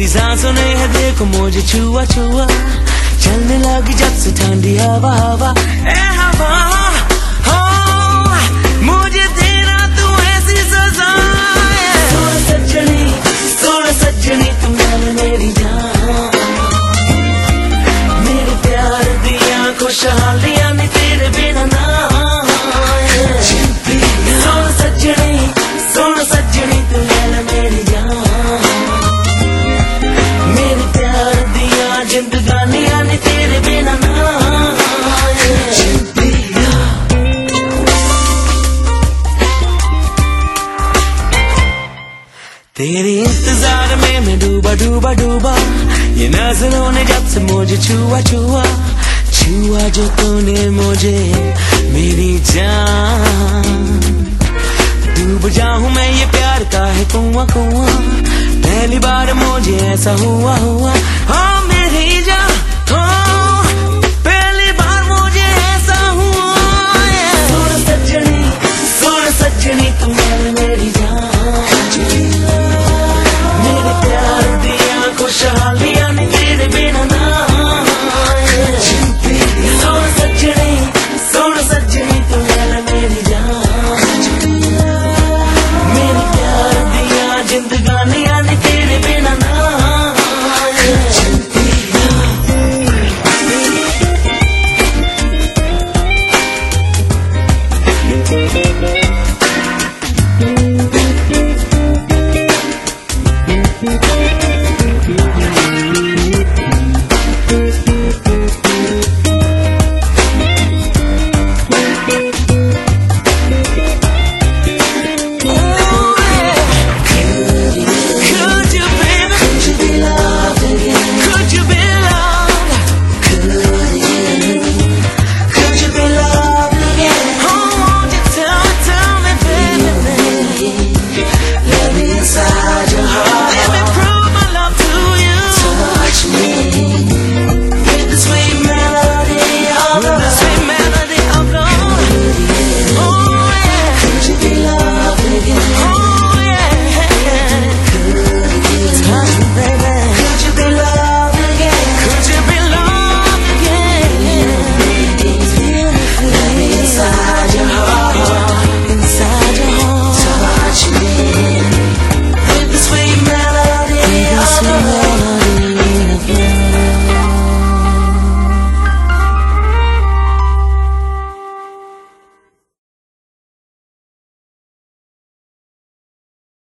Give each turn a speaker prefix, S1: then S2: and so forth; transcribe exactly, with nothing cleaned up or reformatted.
S1: तेरी सांसों ने है देखो मुझे छुआ छुआ, चलने लगी जब से ठंडी हवा हवा ए हवा, हो मुझे देना तू ऐसी सजा। सोना सजनी सोना सजनी तुम मेरी जान, मेरे प्यार दिया खुशहालियां नहीं तेरे बिना ना। सोना सजनी सोना सजनी तुम मेरी जान, मेरे प्यार दिया जिंदगानियां नहीं तेरे बिना ना। तेरे इंतजार में मैं डूबा डूबा डूबा, ये नजरों ने जब से मुझे छुआ छुआ छुआ जो तूने मुझे मेरी जान। डूब जाऊं मैं ये प्यार का है कुआं कुआं, पहली बार मुझे ऐसा हुआ हुआ। हाँ मेरी जान हो पहली बार मुझे ऐसा हुआ। सोना सजनी सोना सजनी तुम मेरी जान, मेरे प्यार दिया खुशहालियां नहीं तेरे बिना ना। सोना सजनी सोना सजनी तुम मेरी जान, मेरे प्यार दिया जिंदगानियां नहीं तेरे बिना ना। Thank you.